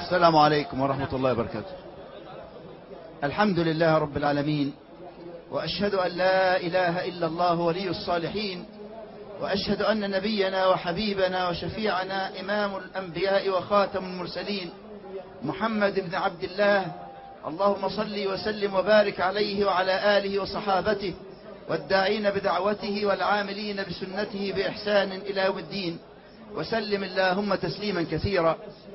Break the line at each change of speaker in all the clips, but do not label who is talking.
السلام عليكم ورحمة الله وبركاته. الحمد لله رب العالمين، وأشهد أن لا إله إلا الله ولي الصالحين، وأشهد أن نبينا وحبيبنا وشفيعنا إمام الأنبياء وخاتم المرسلين محمد بن عبد الله، اللهم صل وسلم وبارك عليه وعلى آله وصحابته والداعين بدعوته والعاملين بسنته بإحسان إلى يوم الدين، وسلم اللهم تسليما كثيرا.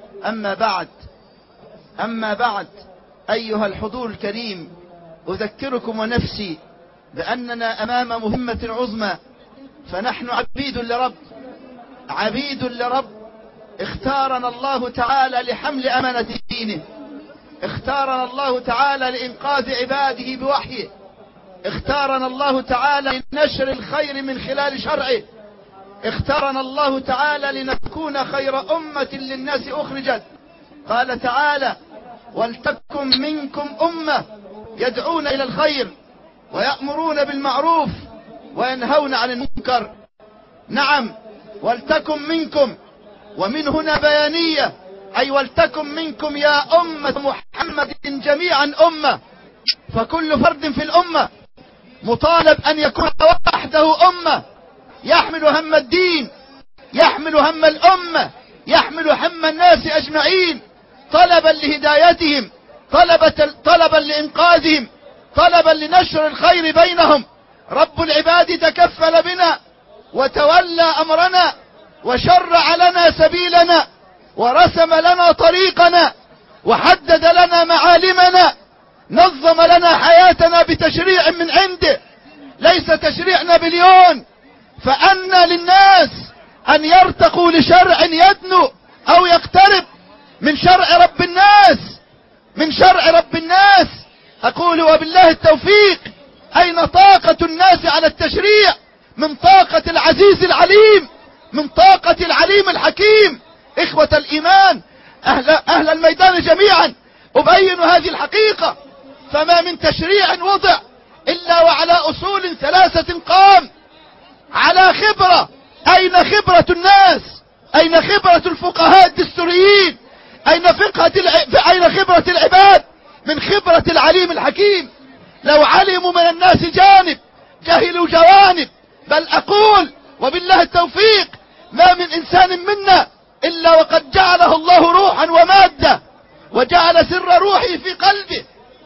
أما بعد أيها الحضور الكريم، أذكركم ونفسي بأننا أمام مهمة عظمى، فنحن عبيد لرب اختارنا الله تعالى لحمل أمانة دينه، اختارنا الله تعالى لإنقاذ عباده بوحيه، اختارنا الله تعالى لنشر الخير من خلال شرعه، اختارنا الله تعالى لنكون خير أمة للناس أخرجت. قال تعالى: ولتكن منكم أمة يدعون إلى الخير ويأمرون بالمعروف وينهون عن المنكر. نعم، ولتكن منكم، ومن هنا بيانية، أي ولتكن منكم يا أمة محمد جميعا أمة، فكل فرد في الأمة مطالب أن يكون وحده أمة، يحمل هم الدين، يحمل هم الأمة، يحمل هم الناس أجمعين، طلبا لهدايتهم، طلبا لإنقاذهم، طلبا لنشر الخير بينهم. رب العباد تكفل بنا وتولى أمرنا وشرع لنا سبيلنا ورسم لنا طريقنا وحدد لنا معالمنا، نظم لنا حياتنا بتشريع من عنده، ليس تشريع نابليون، فأن للناس أن يرتقوا لشرع يدنو أو يقترب من شرع رب الناس. أقول وبالله التوفيق. أين طاقة الناس على التشريع من طاقة العزيز العليم، من طاقة العليم الحكيم؟ إخوة الإيمان، أهل الميدان جميعا، أبين هذه الحقيقة. فما من تشريع وضع إلا وعلى أصول ثلاثة قام، على خبرة. أين خبرة الناس؟ أين خبرة الفقهاء الدستوريين؟ أين خبرة العباد من خبرة العليم الحكيم؟ لو علموا من الناس جانب جهلوا جوانب. بل أقول وبالله التوفيق، ما من إنسان منا إلا وقد جعله الله روحا ومادة، وجعل سر روحه في قلبه،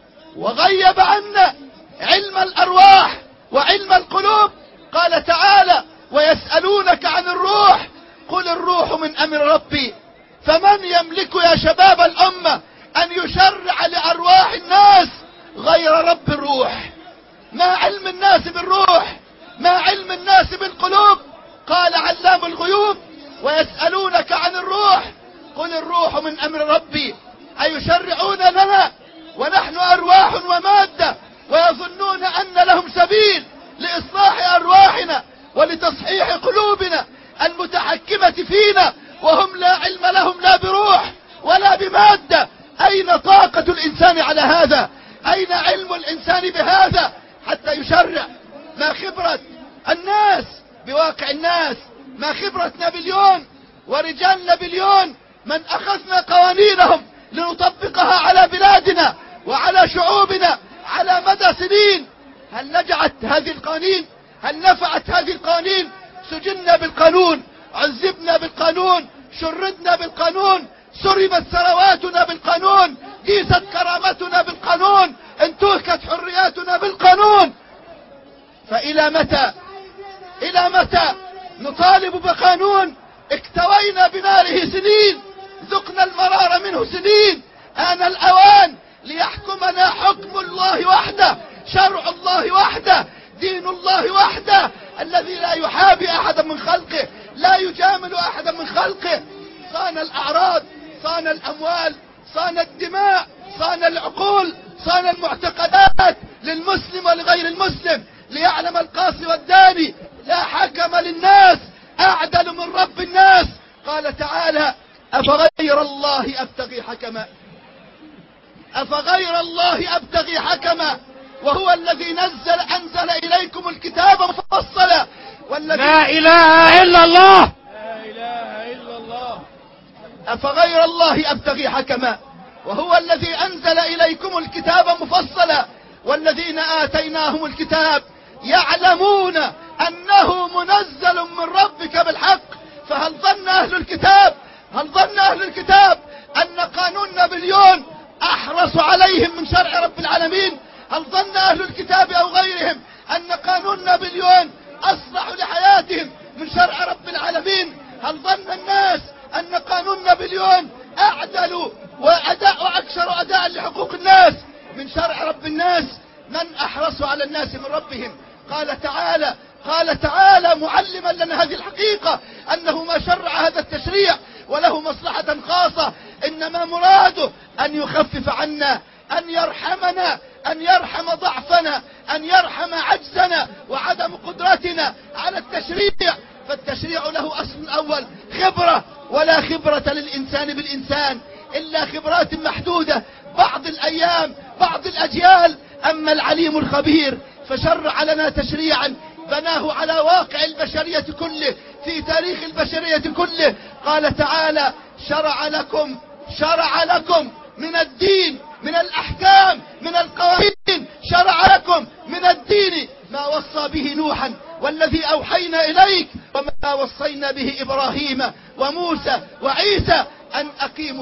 وغيب عنا علم الأرواح وعلم القلوب. قال تعالى: ويسألونك عن الروح قل الروح من أمر ربي. فمن يملك يا شباب الأمة أن يشرع لأرواح الناس غير رب الروح؟ ما علم الناس بالروح؟ ما علم الناس بالقلوب؟ قال علام الغيوب: ويسألونك عن الروح قل الروح من أمر ربي. أيشرعون لنا ونحن أرواح ومادة، ويظنون أن لهم سبيل لإصلاح أرواحنا ولتصحيح قلوبنا المتحكمة فينا، وهم لا علم لهم لا بروح ولا بمادة. أين طاقة الإنسان على هذا؟ أين علم الإنسان بهذا حتى يشرع؟ ما خبرة الناس بواقع الناس؟ ما خبرة نابليون ورجال نابليون من أخذنا قوانينهم لنطبقها على بلادنا وعلى شعوبنا على مدى سنين؟ هل نجعت هذه القوانين؟ هل نفعت هذه القوانين؟ سجننا بالقانون، عذبنا بالقانون، شردنا بالقانون، سربت ثرواتنا بالقانون، قيست كرامتنا بالقانون، انتهكت حرياتنا بالقانون. فإلى متى نطالب بقانون اكتوينا بناره سنين، ذقنا المرار منه سنين؟ آن الأوان ليحكمنا حكم الله وحده، شرع الله وحده، دين الله وحده، الذي لا يحابي أحدا من خلقه، لا يجامل أحدا من خلقه. صان الأعراض، صان الأموال، صان الدماء، صان العقول، صان المعتقدات للمسلم ولغير المسلم، ليعلم القاصي والداني لا حكم للناس أعدل من رب الناس. قال تعالى: أفغير الله أبتغي حكما وهو الذي أنزل إليكم الكتاب مفصلا
لا إله إلا الله. لا إله إلا الله.
أفغير الله أبتغي حكما وهو الذي أنزل إليكم الكتاب مفصلا والذين آتيناهم الكتاب يعلمون أنه منزل من ربك بالحق. فهل ظن أهل الكتاب أن قانون نابليون أحرص عليهم من شرع رب العالمين؟ هل ظن أهل الكتاب أو غيرهم أن قانون نابليون أصلح لحياتهم من شرع رب العالمين؟ هل ظن الناس أن قانون نابليون أعدل وأكثر أداء لحقوق الناس من شرع رب الناس؟ من أحرص على الناس من ربهم؟ قال تعالى معلما لنا هذه الحقيقة أنه ما شرع هذا التشريع وله مصلحة خاصة، إنما مراده أن يخفف عنا، أن يرحمنا، أن يرحم ضعفنا، أن يرحم عجزنا وعدم قدرتنا على التشريع. فالتشريع له أصل أول خبرة، ولا خبرة للإنسان بالإنسان إلا خبرات محدودة، بعض الأيام، بعض الأجيال. أما العليم الخبير فشرع لنا تشريعا بناه على واقع البشرية كله، في تاريخ البشرية كله. قال تعالى شرع لكم من الدين، من الأحكام، من القوانين، شرع لكم من الدين ما وصى به نوحا والذي أوحينا إليك وما وصينا به إبراهيم وموسى وعيسى أن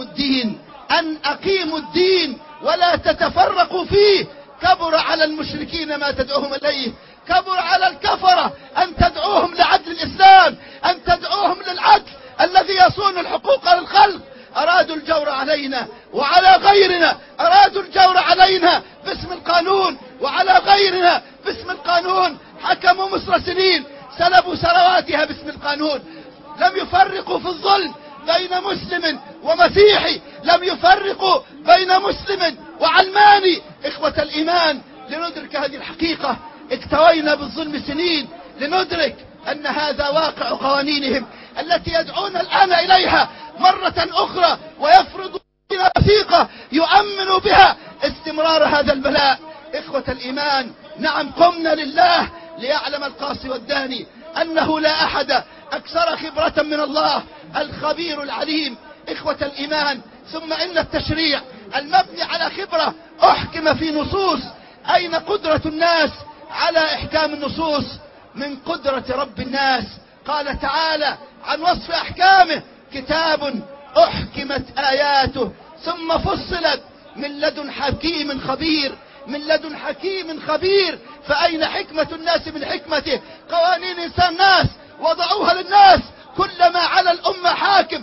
أقيموا الدين ولا تتفرقوا فيه. كبر على المشركين ما تدعوهم إليه، كبر على الكفرة أن تدعوهم لعدل الإسلام، أن تدعوهم للعدل الذي يصون الحقوق للخلق. أرادوا الجور علينا وعلى غيرنا، أرادوا الجور علينا باسم القانون وعلى غيرنا باسم القانون. حكموا مصر سنين، سلبوا ثرواتها باسم القانون. لم يفرقوا في الظلم بين مسلم ومسيحي، لم يفرقوا بين مسلم وعلماني. إخوة الإيمان، لندرك هذه الحقيقة اكتوينا بالظلم سنين، لندرك أن هذا واقع قوانينهم التي يدعون الآن إليها مرة أخرى، ويفرضون وثيقة يؤمن بها استمرار هذا البلاء. إخوة الإيمان، نعم قمنا لله ليعلم القاصي والداني أنه لا أحد أكثر خبرة من الله الخبير العليم. إخوة الإيمان، ثم إن التشريع المبني على خبرة أحكم في نصوص. أين قدرة الناس على إحكام النصوص من قدرة رب الناس؟ قال تعالى عن وصف أحكامه: كتاب أحكمت آياته ثم فصلت من لدن حكيم خبير. من لدن حكيم خبير. فأين حكمة الناس من حكمته؟ قوانين إنسان الناس وضعوها للناس، كلما على الأمة حاكم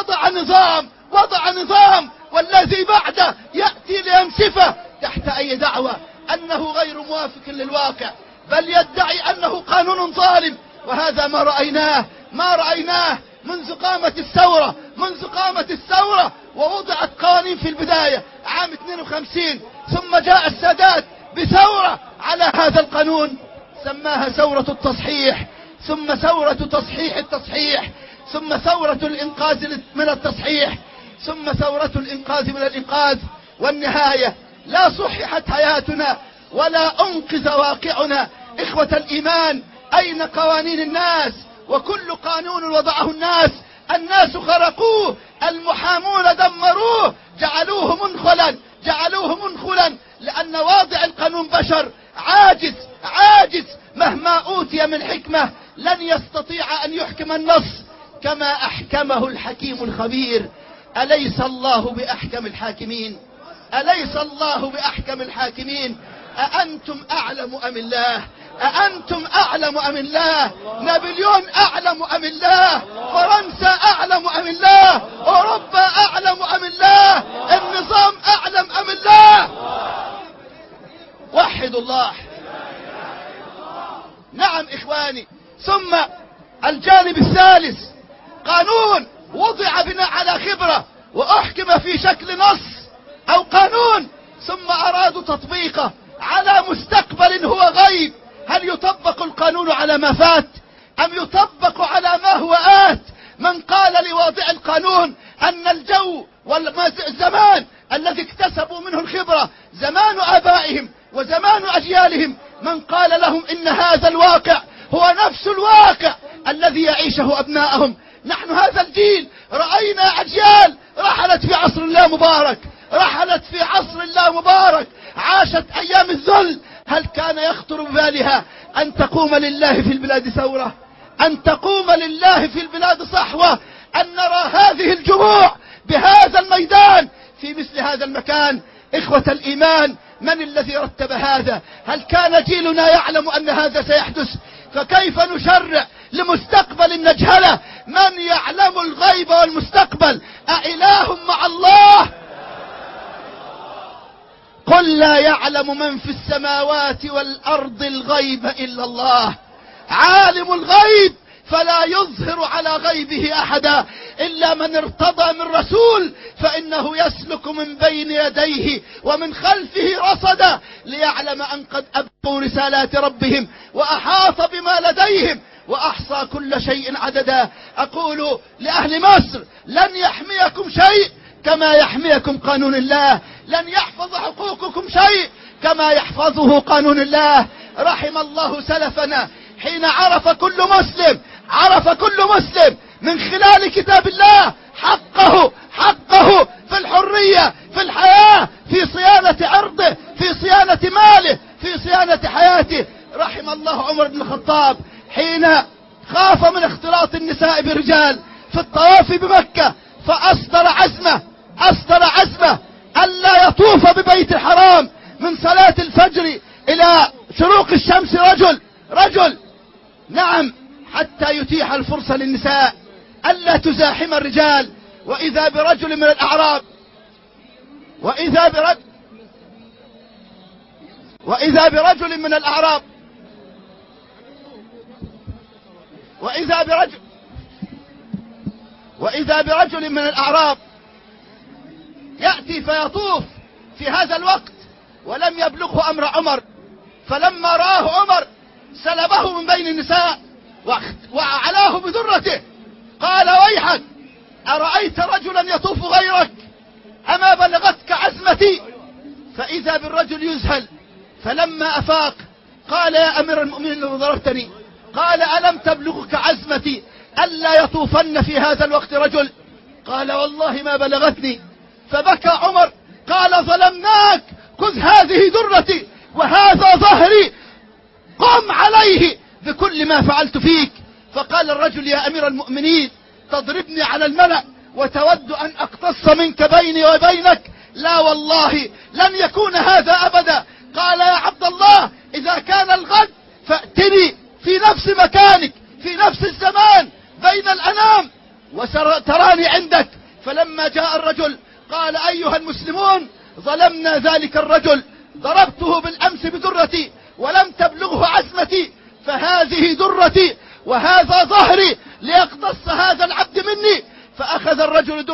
وضع نظام والذي بعده يأتي لينسفه تحت أي دعوة أنه غير موافق للواقع، بل يدعي أنه قانون ظالم. وهذا ما رأيناه منذ قامت الثورة ووضعت قوانين في البداية عام 52، ثم جاء السادات بثورة على هذا القانون سماها ثورة التصحيح، ثم ثورة تصحيح التصحيح، ثم ثورة الإنقاذ من التصحيح، ثم ثورة الإنقاذ من الإنقاذ. والنهاية لا صححت حياتنا ولا أنقذ واقعنا. إخوة الإيمان، أين قوانين الناس؟ وكل قانون وضعه الناس خرقوه، المحامون دمروه، جعلوه منخلا لأن واضع القانون بشر عاجز مهما أوتي من حكمة لن يستطيع أن يحكم النص كما أحكمه الحكيم الخبير. أليس الله بأحكم الحاكمين؟ أأنتم أعلم أم الله؟ نابليون أعلم أم الله؟ فرنسا أعلم أم الله؟ أوروبا أعلم أم الله؟ النظام أعلم أم الله؟ وحدوا الله. نعم إخواني، ثم الجانب الثالث قانون وضع بناء على خبرة وأحكم في شكل نص أو قانون، ثم أرادوا تطبيقه على مستقبل هو غيب. هل يطبق القانون على ما فات أم يطبق على ما هو آت؟ من قال لواضع القانون أن الجو والزمان الذي اكتسبوا منه الخبرة زمان آبائهم وزمان أجيالهم، من قال لهم إن هذا الواقع هو نفس الواقع الذي يعيشه أبناءهم نحن هذا الجيل رأينا أجيال رحلت في عصر الله مبارك، رحلت في عصر الله مبارك، عاشت أيام الذل. هل كان يخطر ببالها أن تقوم لله في البلاد ثورة، أن تقوم لله في البلاد صحوة، أن نرى هذه الجموع بهذا الميدان في مثل هذا المكان؟ إخوة الإيمان، من الذي رتب هذا؟ هل كان جيلنا يعلم أن هذا سيحدث؟ فكيف نشرع لمستقبل نجهله؟ من يعلم الغيب والمستقبل؟ أإله مع الله؟ قل لا يعلم من في السماوات والأرض الغيب إلا الله. عالم الغيب فلا يظهر على غيبه أحدا إلا من ارتضى من رسول، فإنه يسلك من بين يديه ومن خلفه رصدا ليعلم أن قد أبقوا رسالات ربهم وأحاط بما لديهم وأحصى كل شيء عددا. أقول لأهل مصر: لن يحميكم شيء كما يحميكم قانون الله، لن يحفظ حقوقكم شيء كما يحفظه قانون الله. رحم الله سلفنا حين عرف كل مسلم من خلال كتاب الله حقه في الحرية، في الحياة، في صيانة عرضه، في صيانة ماله، في صيانة حياته. رحم الله عمر بن الخطاب حين خاف من اختلاط النساء برجال في الطواف بمكة، فأصدر عزمه ألا يطوف ببيت الحرام من صلاة الفجر إلى شروق الشمس رجل نعم، حتى يتيح الفرصة للنساء ألا تزاحم الرجال. وإذا برجل من الأعراب يأتي فيطوف في هذا الوقت ولم يبلغه أمر عمر، فلما رآه عمر سلبه من بين النساء وعلاه بذرته، قال: ويحك، أرأيت رجلا يطوف غيرك؟ أما بلغتك عزمتي؟ فإذا بالرجل يذهل، فلما أفاق قال: يا أمير المؤمنين لو ضربتني؟ قال: ألم تبلغك عزمتي ألا يطوفن في هذا الوقت رجل؟ قال: والله ما بلغتني. فبكى عمر، قال: ظلمناك، خذ هذه درتي وهذا ظهري، قم عليه بكل ما فعلت فيك. فقال الرجل: يا أمير المؤمنين، تضربني على الملأ وتود أن أقتص منك بيني وبينك؟ لا والله لن يكون هذا أبدا. قال: يا عبد الله، إذا كان الغد فأتني في نفس مكانك في نفس الزمان بين الأنام وتراني عندك. فلما جاء الرجل قال: أيها المسلمون، ظلمنا ذلك الرجل، ضربته بالأمس بدرتي ولم تبلغه عزمتي، فهذه درتي وهذا ظهري ليقتص هذا العبد مني. فأخذ الرجل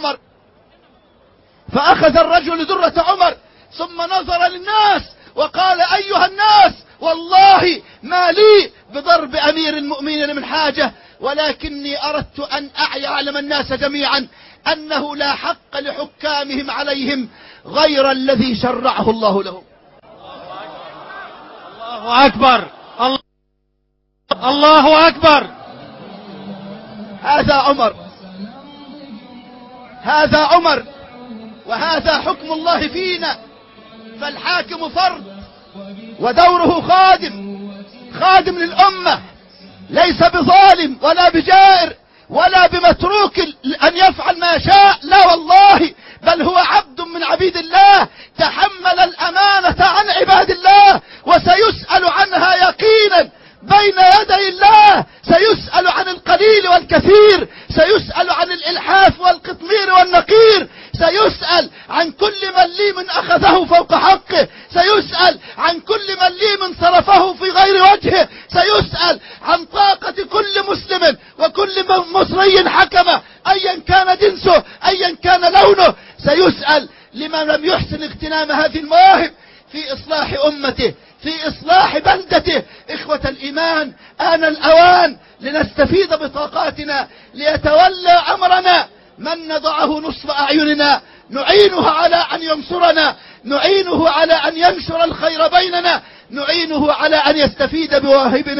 درة عمر ثم نظر للناس وقال: أيها الناس، والله ما لي بضرب أمير المؤمنين من حاجة، ولكني أردت أن يعلم الناس جميعا أنه لا حق لحكامهم عليهم غير الذي شرعه الله لهم.
الله أكبر، الله أكبر.
هذا عمر وهذا حكم الله فينا. فالحاكم فرد ودوره خادم للأمة، ليس بظالم ولا بجائر ولا بمتروك أن يفعل ما شاء، لا والله، بل هو عبد من عبيد الله تحمل الأمانة عن عباد الله، وسيسأل عنها يقينا بين يدي الله. سيسأل عن القليل والكثير، سيسأل عن الإلحاف والقطمير والنقير، سيسأل عن كل من لي من أخذه فوق حقه، سيسأل عن كل من لي من صرفه في غير وجهه، سيسأل عن طاقة كل مسلم وكل مصري حكمه أيا كان جنسه أيا كان لونه، سيسأل لمن لم يحسن اغتنام هذه المواهب في إصلاح أمته، في إصلاح بلدته. إخوة الإيمان، آن الأوان لنستفيد بطاقاتنا ليتولى أمرنا من نضعه نصف أعيننا، نعينه على أن ينصرنا، نعينه على أن ينشر الخير بيننا، نعينه على أن يستفيد بواهبنا،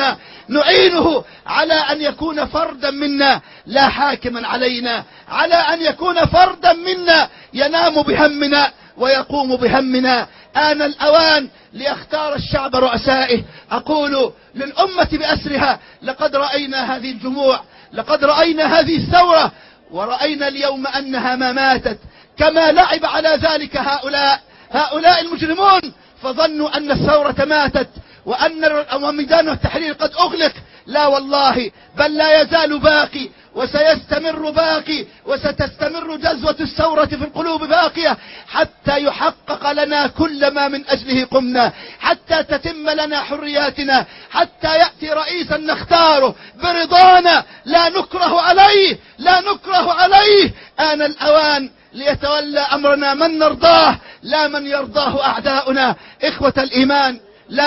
نعينه على أن يكون فردا منا لا حاكما علينا، على أن يكون فردا منا ينام بهمنا ويقوم بهمنا. آن الأوان ليختار الشعب رؤسائه. أقول للأمة بأسرها: لقد رأينا هذه الجموع، لقد رأينا هذه الثورة، ورأينا اليوم أنها ما ماتت، كما لعب على ذلك هؤلاء المجرمون، فظنوا أن الثورة ماتت وأن ميدان التحرير قد أغلق. لا والله، بل لا يزال باقي وسيستمر باقي، وستستمر جذوة الثورة في القلوب باقية حتى يحقق لنا كل ما من أجله قمنا، حتى تتم لنا حرياتنا، حتى يأتي رئيسا نختاره برضانا لا نكره عليه، لا نكره عليه. آن الأوان ليتولى أمرنا من نرضاه لا من يرضاه أعداؤنا. إخوة الإيمان، لا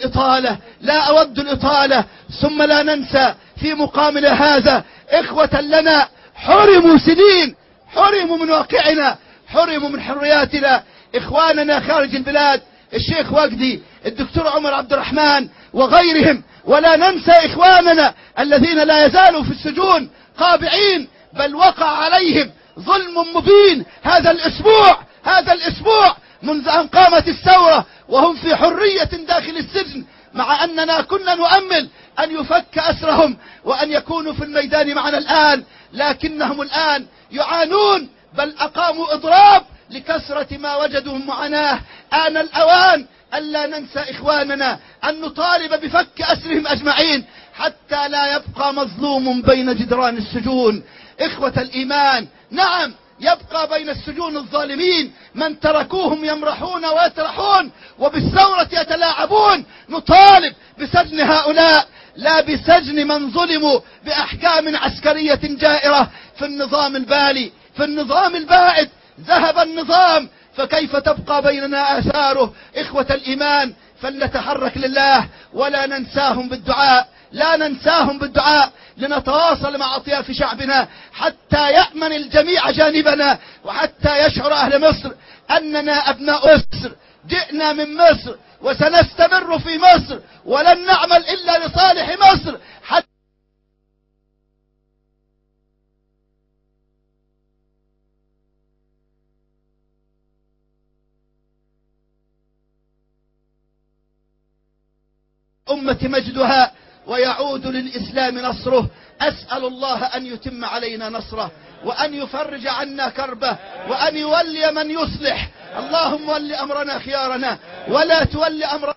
أود الإطالة، ثم لا ننسى في مقامنا هذا إخوة لنا حرموا سنين، حرموا من واقعنا، حرموا من حرياتنا، إخواننا خارج البلاد، الشيخ وجدي، الدكتور عمر عبد الرحمن وغيرهم. ولا ننسى إخواننا الذين لا يزالوا في السجون قابعين، بل وقع عليهم ظلم مبين هذا الأسبوع منذ أن قامت الثورة وهم في حرية داخل السجن، مع أننا كنا نؤمل أن يفك أسرهم وأن يكونوا في الميدان معنا الآن، لكنهم الآن يعانون، بل أقاموا إضراب لكثرة ما وجدوا من معاناة. آن الأوان ألا ننسى إخواننا، أن نطالب بفك أسرهم أجمعين حتى لا يبقى مظلوم بين جدران السجون. إخوة الإيمان، نعم يبقى بين السجون الظالمين من تركوهم يمرحون ويترحون وبالثورة يتلاعبون. نطالب بسجن هؤلاء، لا بسجن من ظلموا بأحكام عسكرية جائرة في النظام البالي، في النظام البائد. ذهب النظام، فكيف تبقى بيننا آثاره؟ إخوة الإيمان، فلنتحرك لله ولا ننساهم بالدعاء، لا ننساهم بالدعاء، لنتواصل مع أطياف شعبنا حتى يأمن الجميع جانبنا، وحتى يشعر أهل مصر أننا أبناء مصر، جئنا من مصر وسنستمر في مصر، ولن نعمل إلا لصالح مصر. حتى أمة مجدها ويعود للإسلام نصره. أسأل الله أن يتم علينا نصره، وأن يفرج عنا كربه، وأن يولي من يصلح. اللهم ول أمرنا خيارنا ولا تول أمرنا.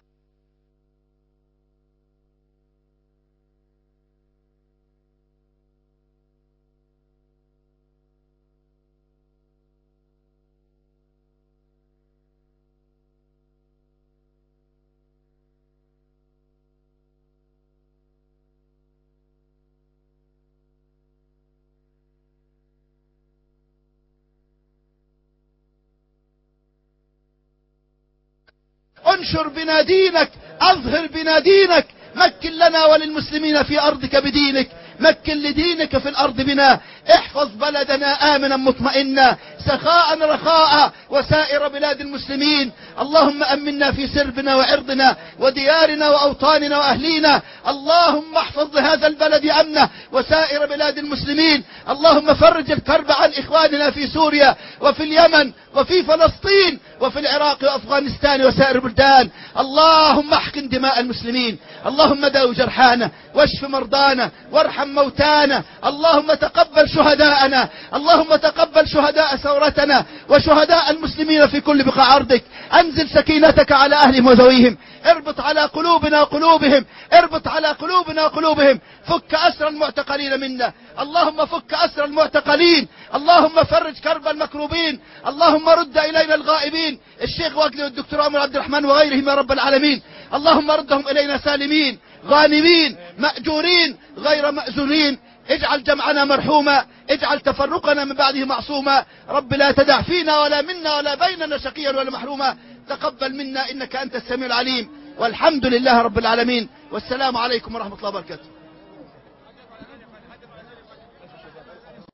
انشر بنا دينك، اظهر بنا دينك، مكن لنا وللمسلمين في ارضك بدينك، مكن لدينك في الارض بنا. احفظ بلدنا امنا مطمئنا سخاء رخاء وسائر بلاد المسلمين. اللهم امنا في سربنا وعرضنا وديارنا واوطاننا واهلينا. اللهم احفظ لهذا البلد امنه وسائر بلاد المسلمين. اللهم فرج الكرب عن اخواننا في سوريا وفي اليمن وفي فلسطين وفي العراق وافغانستان وسائر البلدان. اللهم احقن دماء المسلمين، اللهم داو جرحانا واشف مرضانا وارحم موتانا. اللهم تقبل شهداءنا، اللهم تقبل شهداء ثورتنا وشهداء المسلمين في كل بقاع ارضك. انزل سكينتك على اهلهم وذويهم، اربط على قلوبنا وقلوبهم، اربط على قلوبنا وقلوبهم. فك اسر المعتقلين منا، اللهم فك اسر المعتقلين، اللهم فرج كرب المكروبين، اللهم رد الينا الغائبين، الشيخ وجدي والدكتور عمر عبد الرحمن وغيرهم يا رب العالمين. اللهم ردهم الينا سالمين غانمين مأجورين غير مأزورين. اجعل جمعنا مرحوما، اجعل تفرقنا من بعده معصوما. رب لا تدع فينا ولا منا ولا بيننا شقيا ولا محروما. تقبل منا انك انت السميع العليم، والحمد لله رب العالمين، والسلام عليكم ورحمة الله وبركاته.